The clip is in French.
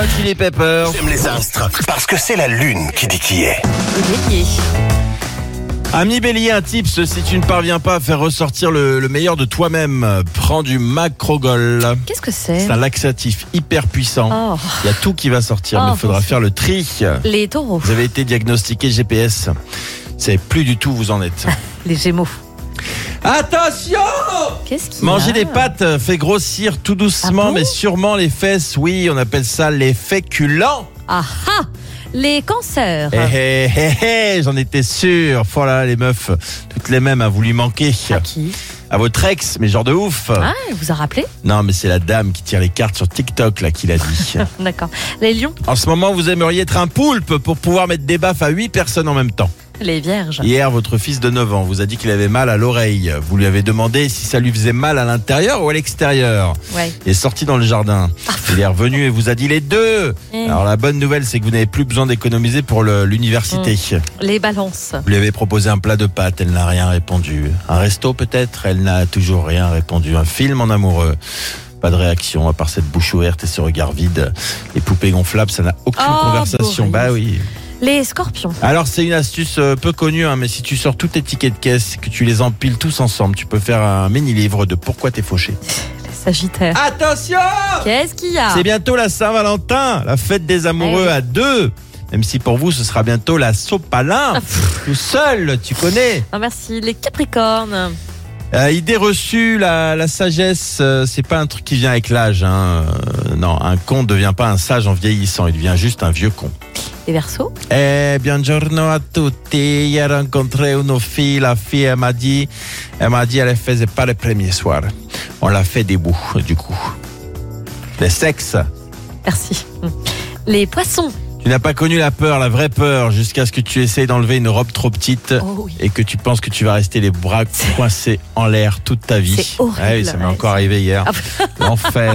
Hot Chili Peppers. J'aime les astres parce que c'est la lune qui dit qui est. Bélier. Ami Bélier, un tips, si tu ne parviens pas à faire ressortir le meilleur de toi-même, prends du Macrogol. Qu'est-ce que c'est? C'est un laxatif hyper puissant. Oh. Il y a tout qui va sortir, mais il faudra faire le tri. Les taureaux. Vous avez été diagnostiqué GPS. C'est plus du tout où vous en êtes. Les gémeaux. Attention! Qu'est-ce qu'il y a? Manger des pâtes fait grossir tout doucement, Ah bon mais sûrement les fesses. Oui, on appelle ça les féculents. Ah ah! Les cancers. J'en étais sûr. Voilà, les meufs, toutes les mêmes, vous lui manquez. À qui? À votre ex, mais genre de ouf. Ah, il vous a rappelé? Non, mais c'est la dame qui tire les cartes sur TikTok, là, qui l'a dit. D'accord. Les lions. En ce moment, vous aimeriez être un poulpe pour pouvoir mettre des baffes à 8 personnes en même temps. Les vierges. Hier, votre fils de 9 ans vous a dit qu'il avait mal à l'oreille. Vous lui avez demandé si ça lui faisait mal à l'intérieur ou à l'extérieur. Ouais. Il est sorti dans le jardin. Il est revenu et vous a dit les deux. Alors la bonne nouvelle, c'est que vous n'avez plus besoin d'économiser pour l'université. Les balances. Vous lui avez proposé un plat de pâtes, elle n'a rien répondu. Un resto peut-être, elle n'a toujours rien répondu. Un film en amoureux. Pas de réaction, à part cette bouche ouverte et ce regard vide. Les poupées gonflables, ça n'a aucune conversation. Boris. Bah oui. Les scorpions. Alors c'est une astuce peu connue, mais si tu sors tous tes tickets de caisse, que tu les empiles tous ensemble, tu peux faire un mini-livre de pourquoi t'es fauché. Les sagittaires. Attention! Qu'est-ce qu'il y a? C'est bientôt la Saint-Valentin, la fête des amoureux à deux. Même si pour vous, ce sera bientôt la sopalin. Tout seul, tu connais. Non, merci. Les capricornes. Idée reçue, la sagesse, c'est pas un truc qui vient avec l'âge. Non, un con ne devient pas un sage en vieillissant, il devient juste un vieux con. Les verseaux. Buongiorno a tutti. J'ai rencontré une fille. La fille, elle m'a dit, elle faisait pas le premier soir. On l'a fait debout, du coup. Le sexe. Merci. Les poissons. Tu n'as pas connu la peur, la vraie peur, jusqu'à ce que tu essayes d'enlever une robe trop petite et que tu penses que tu vas rester les bras coincés en l'air toute ta vie. C'est horrible. Ah oui, ça m'est encore arrivé hier. L'enfer.